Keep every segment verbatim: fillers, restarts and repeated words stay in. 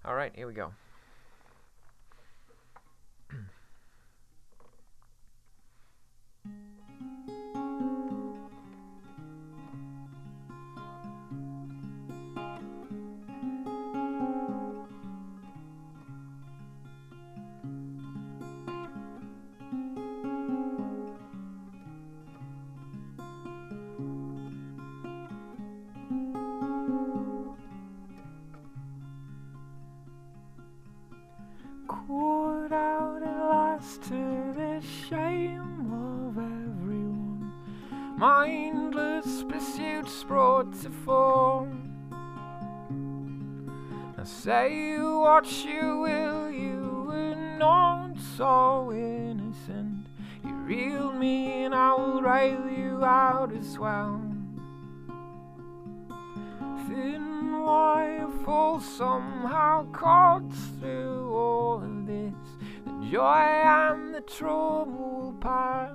Alright, here we go. Caught out at last to the shame of everyone. Mindless pursuits brought to form. I say what you will, you were not so innocent. You reeled me and I will rail you out as well. Thin wire fall somehow caught through all of this. The joy and the trauma will pass.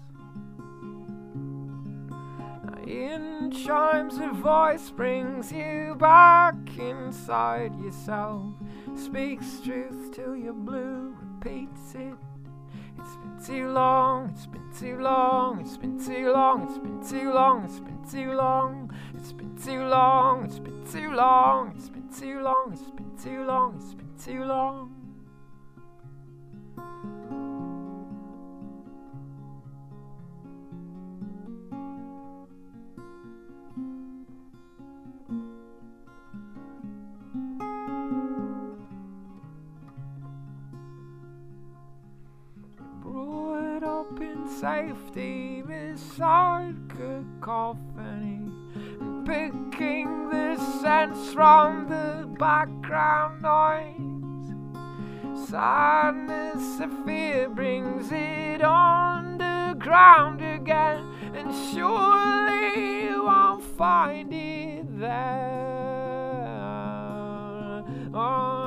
Now in chimes a voice brings you back inside yourself. Speaks truth till you're blue, repeats it. It's been too long, it's been too long, it's been too long, it's been too long, it's been too long, it's been too long, it's been too long, it's been too long, it's been too long, it's been too long. In safety beside cacophony, and picking the scents from the background noise. Sadness of fear brings it on the ground again, and surely you won't find it there. Oh,